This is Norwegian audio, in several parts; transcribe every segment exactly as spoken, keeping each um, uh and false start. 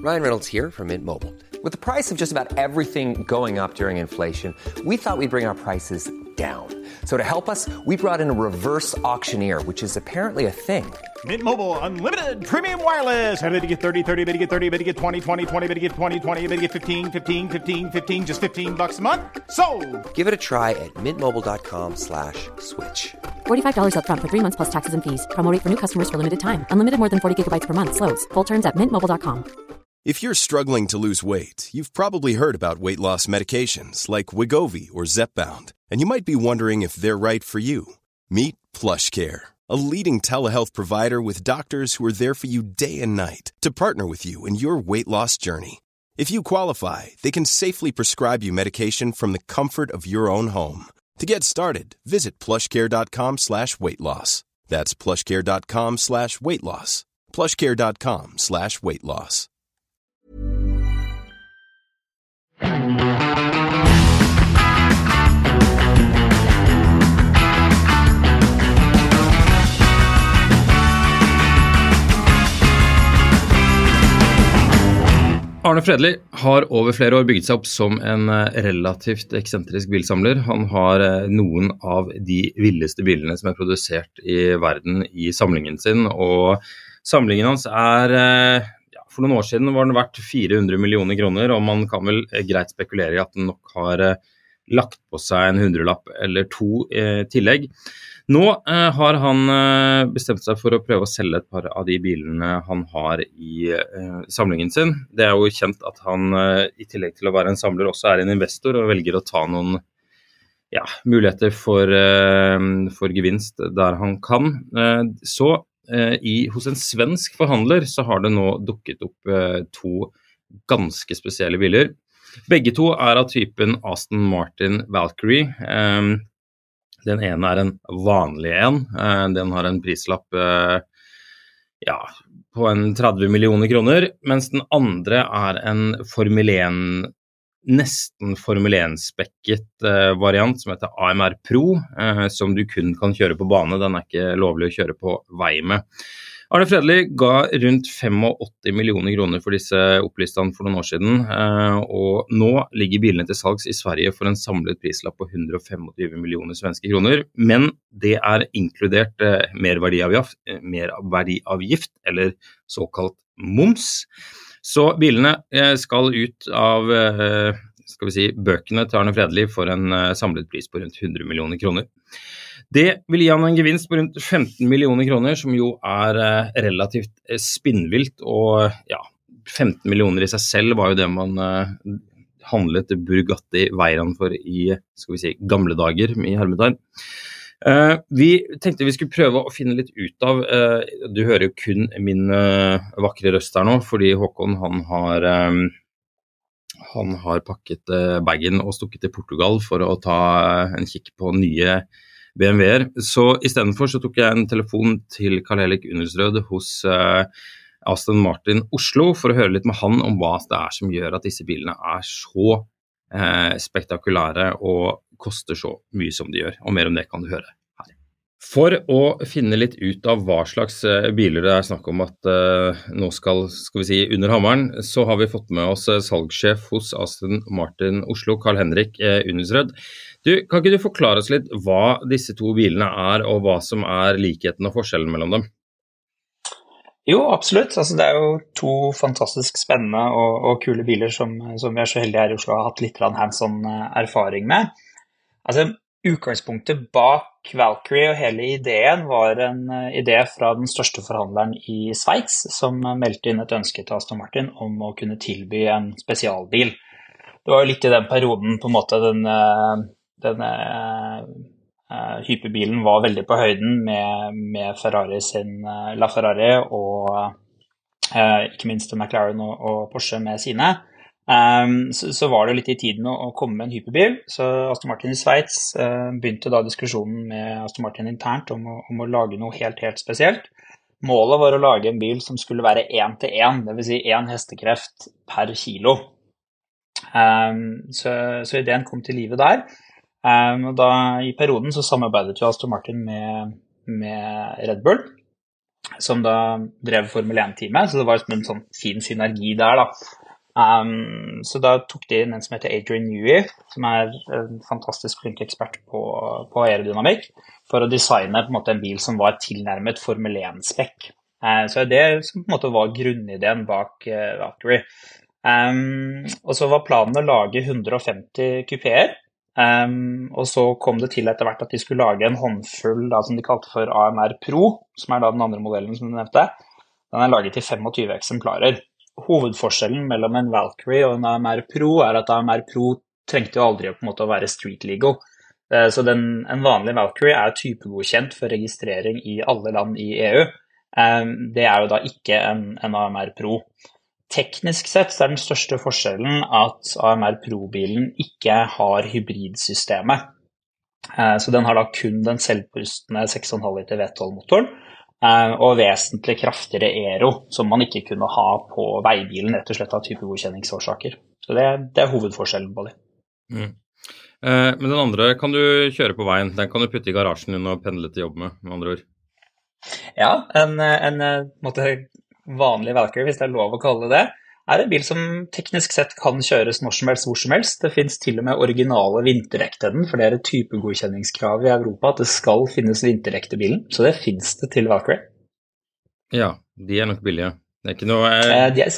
Ryan Reynolds here from Mint Mobile. With the price of just about everything going up during inflation, we thought we'd bring our prices down. So to help us, we brought in a reverse auctioneer, which is apparently a thing. Mint Mobile Unlimited Premium Wireless. How to get thirty, thirty, how to get thirty, how to get twenty, twenty, twenty, how to get twenty, twenty, how to get fifteen, fifteen, fifteen, fifteen, just fifteen bucks a month? Sold! Give it a try at mintmobile.com slash switch. forty-five dollars up front for three months plus taxes and fees. Promo rate for new customers for limited time. Unlimited more than forty gigabytes per month. Slows full terms at mint mobile dot com. If you're struggling to lose weight, you've probably heard about weight loss medications like Wegovy or Zepbound, and you might be wondering if they're right for you. Meet PlushCare, a leading telehealth provider with doctors who are there for you day and night to partner with you in your weight loss journey. If you qualify, they can safely prescribe you medication from the comfort of your own home. To get started, visit plushcare.com slash weight loss. That's plushcare.com slash weight loss. plushcare.com slash weight loss. Arne Fredli har over flere år bygget seg opp som en relativt eksentrisk bilsamler. Han har noen av de villeste bilene som er produsert i verden i samlingen sin, og samlingen hans er, ja, for noen år siden var den verdt fire hundre millioner kroner, og man kan vel greit spekulere i at den nok har lagt på seg en hundrelapp eller to eh, tillegg. Nå eh, har han eh, bestemt seg for å prøve å selge et par av de bilene han har i eh, samlingen sin. Det er jo kjent at han eh, i tillegg til å være en samler også er en investor og velger å ta noen ja, muligheter for, eh, for gevinst der han kan. Eh, så eh, i, hos en svensk forhandler så har det nå dukket opp eh, to ganske spesielle biler. Begge to er av typen Aston Martin Valkyrie. Eh, Den ene er en vanlig en. Den har en prislapp ja, på en tretti millioner kroner, mens den andre er en Formel én, nesten Formel én-spekket variant som heter A M R Pro, som du kun kan kjøre på bane. Den er ikke lovlig å kjøre på vei med. Arne Fredli ga rundt åttifem millioner kroner for disse opplistene for noen år siden, og nå ligger bilene til salgs i Sverige for en samlet prislapp på hundre og tjuefem millioner svenske kroner, men det er inkludert merverdiavgift, merverdiavgift eller såkalt moms. Så bilene skal ut av skal vi si, bøkene til Arne Fredli for en samlet pris på rundt hundre millioner kroner. Det vil gi han en gevinst på rundt femten millioner kroner, som jo er relativt spinnvilt, og ja, femten millioner i seg selv var jo det man handlet Bugatti Veyron for i, skal vi si, gamle dager i hermetegn. Vi tenkte vi skulle prøve å finne litt ut av, du hører jo kun min vakre røst her nå, fordi Håkon han har, han har pakket bagen og stukket til Portugal for å ta en kikk på nye B M W-er. Så i stedet for så tok jeg en telefon til Karl-Erik Unelsrød hos uh, Aston Martin Oslo for å høre litt med han om hva det er som gjør at disse bilene er så uh, spektakulære og koster så mye som de gjør. Og mer om det kan du høre her. For å finne litt ut av hva slags uh, biler det er snakk om at uh, nå skal, skal vi si, under hammeren, så har vi fått med oss uh, salgssjef hos Aston Martin Oslo, Karl-Henrik uh, Unelsrød. Du, kan ikke du forklare oss litt hva disse to bilene er, og hva som er likheten og forskjellen mellom dem? Jo, absolutt. Altså, det er jo to fantastisk spennende og, og kule biler som, som vi er så heldige her i Oslo har hatt litt hands-on erfaring med. Altså, utgangspunktet bak Valkyrie og hele ideen var en idé fra den største forhandleren i Sveits, som meldte inn et ønske til Aston Martin om å kunne tilby en spesialbil. Det var jo litt i den perioden på en måte den... Denne uh, hyperbilen var veldig på høyden med, med Ferrari sin uh, LaFerrari og uh, ikke minst McLaren og, og Porsche med sine. Um, så, så var det litt i tiden å, å komme med en hyperbil, så Aston Martin i Sveits uh, begynte da diskusjonen med Aston Martin internt om å, om å lage noe helt, helt spesielt. Målet var å lage en bil som skulle være én til én, det vil si én hestekreft per kilo. Um, så, så ideen kom til livet der. Um, og da i perioden så samarbeidet jo Aston Martin med, med Red Bull som da drev Formel one-teamet, så det var en sånn fin synergi der da. Um, så da tok de inn en som heter Adrian Newey, som er en fantastisk flink ekspert på, på aerodynamikk, for å designe på en måte en bil som var tilnærmet Formel one-spekk. Uh, så det som på en måte var grunnideen bak uh, Valkyrie. Um, og så var planen å lage hundre og femti kupeer, um, og så kom det til etter hvert at de skulle lage en håndfull da, som de kalte for A M R Pro, som er da den andre modellen som du nevnte. Den er laget i tjuefem eksemplarer. Hovedforskjellen mellom en Valkyrie og en A M R Pro er at A M R Pro trengte jo aldri på en måte å være street legal. Så den, en vanlig Valkyrie er typegodkjent for registrering i alle land i E U. Det er jo da ikke en, en A M R Pro. Teknisk sett så er den største forskjellen at A M R Pro-bilen ikke har hybridsystemet. Så den har da kun den selvpustende seks komma fem liter V tolv-motoren, og vesentlig kraftigere aero, som man ikke kunne ha på veibilen, rett og slett av typegodkjenningsårsaker. Så det, det er hovedforskjellen på det. Mm. Eh, men den andre kan du kjøre på veien, den kan du putte i garasjen din og pendle til jobb med, med andre ord. Ja, en, en, en måte, vanlig Valkyrie, hvis det er lov å kalle det det, er en bil som teknisk sett kan kjøres når som helst, hvor som helst. Det finnes til og med originale vinterdekk til den, for det er et typegodkjenningskrav i Europa at det skal finnes vinterdekk til bilen, så det finnes det til Valkyrie. Ja, de er nok billige. Det er ikke noe eh, eh, de er...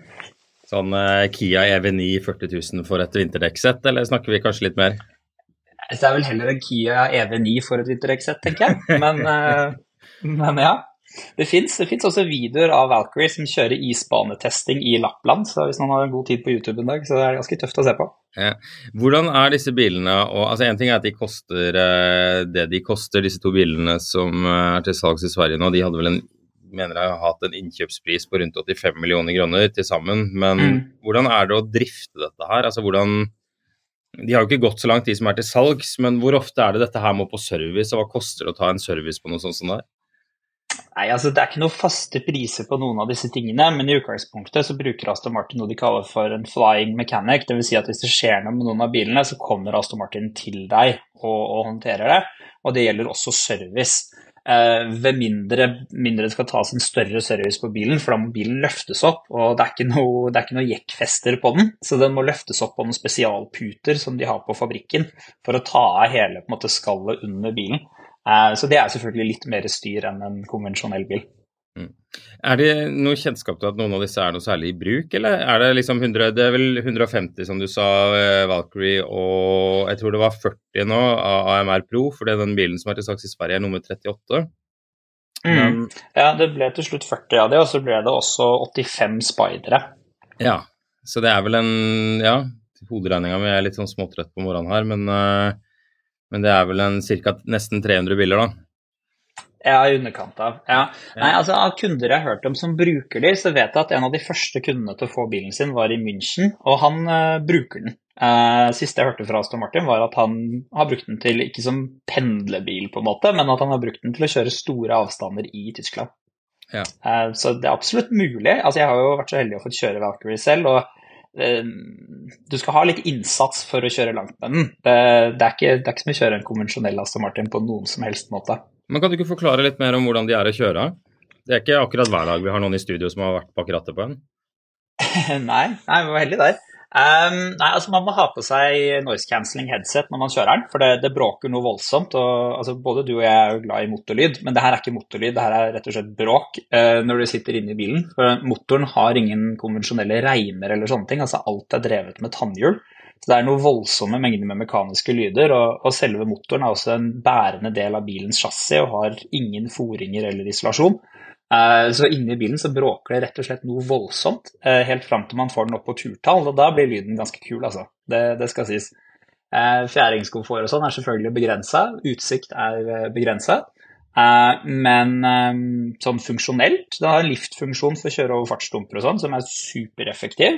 sånn eh, Kia E V ni førti tusen for et vinterdekkssett, eller snakker vi kanskje litt mer? Det er vel heller en Kia E V ni for et vinterdekkssett, tenker jeg, men, eh, men ja. Det finnes, det finnes også videoer av Valkyrie som kjører isbanetesting i Lappland, så hvis noen har en god tid på YouTube en dag, så er det ganske tøft å se på. Ja. Hvordan er disse bilene, og altså en ting er at de koster det de koster, disse to bilene som er til salgs i Sverige nå, de hadde vel en, mener jeg, hatt en innkjøpspris på rundt åttifem millioner kroner til sammen, men mm. hvordan er det å drifte dette her? Altså hvordan, de har jo ikke gått så langt de som er til salgs, men hvor ofte er det dette her må på service, og hva koster det å ta en service på noe sånt som det her? Nei, altså det er ikke noen faste priser på noen av disse tingene, men i utgangspunktet så bruker Aston Martin noe de kaller for en flying mechanic, det vil si at hvis det skjer noe med noen av bilene, så kommer Aston Martin til deg og, og håndterer det, og det gjelder også service. Eh, ved mindre, mindre det skal tas en større service på bilen, for da må bilen løftes opp, og det er ikke noe, det er ikke noe jekkfester på den, så den må løftes opp på noen spesialputer som de har på fabrikken, for å ta av hele på en måte, skallet under bilen. Så det er selvfølgelig litt mer styr enn en konvensjonell bil. Mm. Er det noe kjennskap til at noen av disse er noe særlig i bruk, eller er det liksom hundre, det er vel hundre og femti som du sa, Valkyrie, og jeg tror det var førti nå av A M R Pro, for det er den bilen som er til salgs i Sverige er nummer trettiåtte. Mm. Men, ja, det ble til slutt førti av det, og så ble det også åttifem Spidere. Ja, så det er vel en, ja, hoderegningen min er litt sånn småtrøtt på morgenen her, men... Uh, Men det er vel en cirka nesten tre hundre biler da? Ja, i underkant av. Ja. Nei, altså av kunder jeg har hørt om som bruker de, så vet jeg at en av de første kundene til å få bilen sin var i München, og han uh, bruker den. Uh, siste jeg hørte fra Aston Martin var at han har brukt den til, ikke som pendlebil på en måte, men at han har brukt den til å kjøre store avstander i Tyskland. Ja. Uh, så det er absolutt mulig. Altså jeg har jo vært så heldig å få kjøre Valkyrie selv, og du skal ha litt innsats for å kjøre langt med den. Det, det, er ikke, det er ikke som å kjøre en konvensjonell Aston Martin på noen som helst måte. Men kan du ikke forklare litt mer om hvordan de er å kjøre? Det er ikke akkurat hver dag vi har noen i studio som har vært bak rattet på en. nei, nei, vi var heldige der. Um, nei, altså man må ha på seg noise cancelling headset når man kjører den, for det, det bråker noe voldsomt, og altså, både du og jeg er jo glad i motorlyd, men det her er ikke motorlyd, det her er rett og slett bråk uh, når du sitter inne i bilen, for motoren har ingen konvensjonelle reimer eller sånne ting, altså alt er drevet med tannhjul, så det er noe voldsomme mengder med mekaniske lyder, og, og selve motoren er også en bærende del av bilens chassis og har ingen foringer eller isolasjon. Så inne i bilen så bråker det rett og slett noe voldsomt, helt frem til man får den opp på turtall, og da blir lyden ganske kul, altså. Det, det skal sies. Fjæringskomfort og sånn er selvfølgelig begrenset, utsikt er begrenset, men sånn funksjonelt, det har en liftfunksjon for å kjøre over fartsdumper og sånn, som er supereffektiv,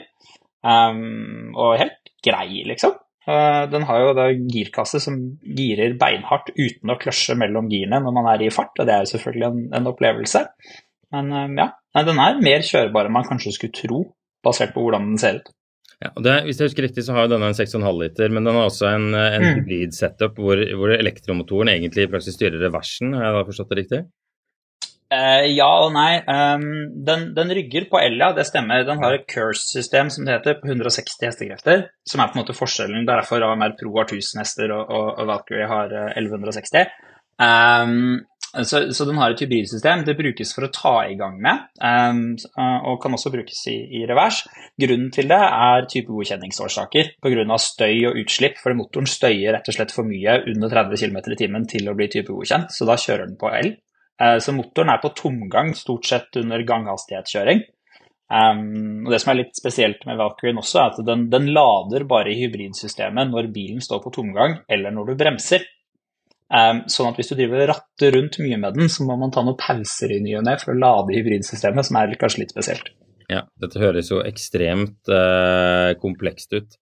og helt grei, liksom. Den har jo da girkasse som girer beinhardt uten å kløsje mellom girene når man er i fart, og det er jo selvfølgelig en, en opplevelse. Men ja, den er mer kjørbar enn man kanskje skulle tro, basert på hvordan den ser ut. Ja, og det, hvis jeg husker riktig så har jo denne en seks komma fem liter, men den har også en, en mm. hybrid setup hvor, hvor elektromotoren egentlig i praksis styrer reversen, har jeg da forstått det riktig? Uh, ja og nei. Um, den, den rygger på Elia, det stemmer. Den har et curse-system som det heter, på hundre og seksti hestekrefter, som er på en måte forskjellen. Derfor A M R Pro har tusen hester, og, og, og Valkyrie har elleve seksti. Um, så, så den har et hybridsystem. Det brukes for å ta i gang med, um, og kan også brukes i, i revers. Grunnen til det er typegodkjenningsårsaker, på grunn av støy og utslipp, for motoren støyer rett og slett for mye under tretti kilometer i timen til å bli typegodkjent, så da kjører den på el. Så motoren er på tomgang stort sett under ganghastighetskjøring. Um, og det som er litt spesielt med Valkyrien også er at den, den lader bare i hybridsystemet når bilen står på tomgang eller når du bremser. Um, sånn at hvis du driver ratter rundt mye med den, så må man ta noen pauser i ny og ned for å lade hybridsystemet, som er kanskje litt spesielt. Ja, dette høres jo ekstremt uh, komplekst ut.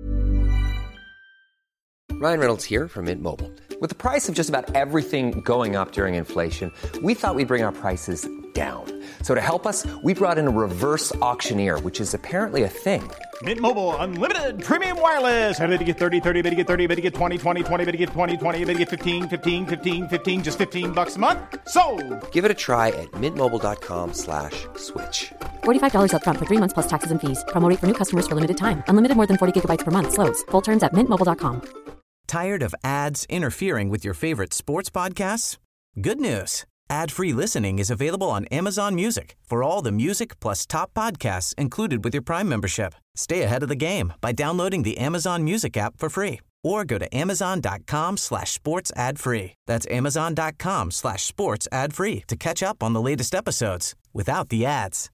Ryan Reynolds here from Mint Mobile. With the price of just about everything going up during inflation, we thought we'd bring our prices down. So to help us, we brought in a reverse auctioneer, which is apparently a thing. Mint Mobile Unlimited Premium Wireless. How to get thirty, thirty, how to get thirty, how to get twenty, twenty, twenty, how to get twenty, twenty, how to get fifteen, fifteen, fifteen, fifteen, just fifteen bucks a month? Sold! Give it a try at mintmobile.com slash switch. forty-five dollars up front for three months plus taxes and fees. Promo rate for new customers for limited time. Unlimited more than forty gigabytes per month. Slows full terms at mint mobile dot com. Tired of ads interfering with your favorite sports podcasts? Good news. Ad-free listening is available on Amazon Music for all the music plus top podcasts included with your Prime membership. Stay ahead of the game by downloading the Amazon Music app for free or go to amazon.com slash sports ad free. That's amazon.com slash sports ad free to catch up on the latest episodes without the ads.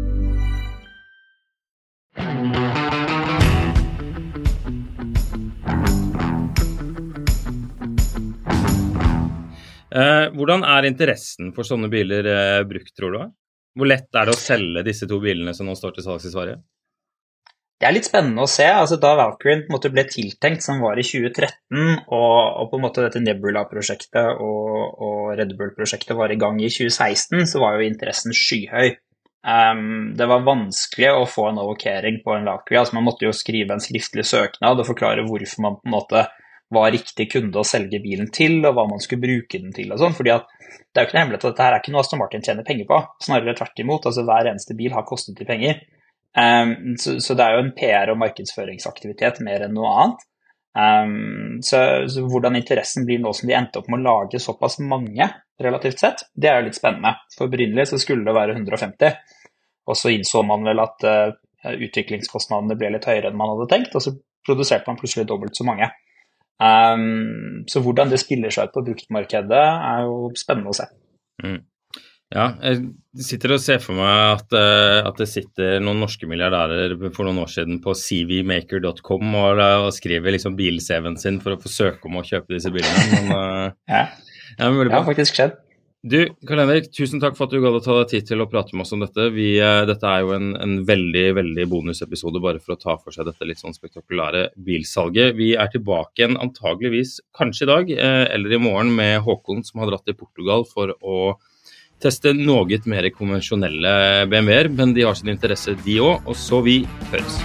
Eh, hvordan er interessen for sånne biler eh, brukt, tror du? Hvor lett er det å selge disse to bilene som nå står til salgs i Sverige? Det er litt spennende å se. Altså, da Valkyrien på en måte ble tiltenkt, som var i tjue tretten, og, og på en måte dette Nebula-prosjektet og, og Red Bull-prosjektet var i gang i tjue seksten, så var jo interessen skyhøy. Um, det var vanskelig å få en allokering på en Valkyrie. Altså, man måtte jo skrive en skriftlig søknad og forklare hvorfor man på en måte var riktig kunde å selge bilen til, og hva man skulle bruke den til og sånn, fordi at det er jo ikke noe hemmelighet at dette her er ikke noe Aston Martin tjener penger på, snarere tvert imot, altså hver eneste bil har kostet de penger. Um, så, så det er jo en P R- og markedsføringsaktivitet mer enn noe annet. Um, så, så hvordan interessen blir nå som de endte opp med å lage såpass mange, relativt sett, det er jo litt spennende. For opprinnelig så skulle det være hundre og femti, og så innså man vel at uh, utviklingskostnadene ble litt høyere enn man hadde tenkt, og så produserte man plutselig dobbelt så mange. Um, så hvordan det spiller seg ut på bruktmarkedet er jo spennende å se. Mm. Ja, jeg sitter og ser for meg at, uh, at det sitter noen norske milliardærer for noen år siden på c v maker dot com og, og skriver liksom bil-C V-en sin for å få søke om å kjøpe disse bilene. Men, uh, ja, ja men det har faktisk skjedd. Du, Karl-Henrik, tusen takk for at du ga deg ta deg tid til å prate med oss om dette. Vi, uh, dette er jo en, en veldig, veldig bonusepisode bare for å ta for seg dette litt sånn spektakulære bilsalget. Vi er tilbake igjen antageligvis kanskje i dag uh, eller i morgen med Håkon som har dratt til Portugal for å teste noe mer konvensjonelle B M W-er, men de har sin interesse de også, og så vi høres.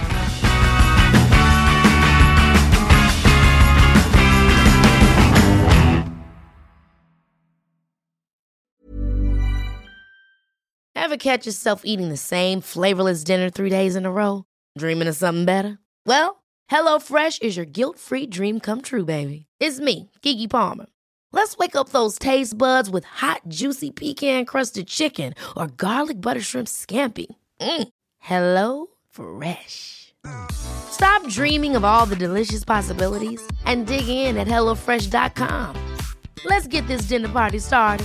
Ever catch yourself eating the same flavorless dinner three days in a row? Dreaming of something better? Well, HelloFresh is your guilt-free dream come true, baby. It's me, Keke Palmer. Let's wake up those taste buds with hot, juicy pecan-crusted chicken or garlic butter shrimp scampi. Mm. Hello Fresh. Stop dreaming of all the delicious possibilities and dig in at hello fresh dot com. Let's get this dinner party started.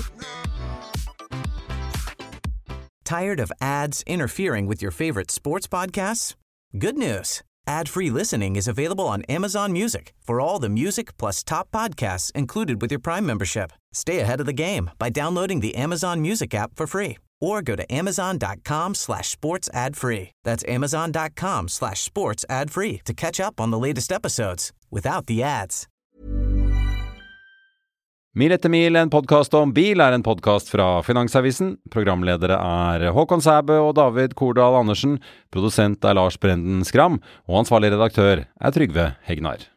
Tired of ads interfering with your favorite sports podcasts? Good news. Ad-free listening is available on Amazon Music for all the music plus top podcasts included with your Prime membership. Stay ahead of the game by downloading the Amazon Music app for free or go to amazon.com slash sports ad free. That's amazon.com slash sports ad free to catch up on the latest episodes without the ads. Mil etter mil, en podcast om bil, er en podcast fra Finansavisen. Programledere er Håkon Sæbø og David Kordal Andersen. Produsent er Lars Brenden Skram, og ansvarlig redaktør er Trygve Hegnar.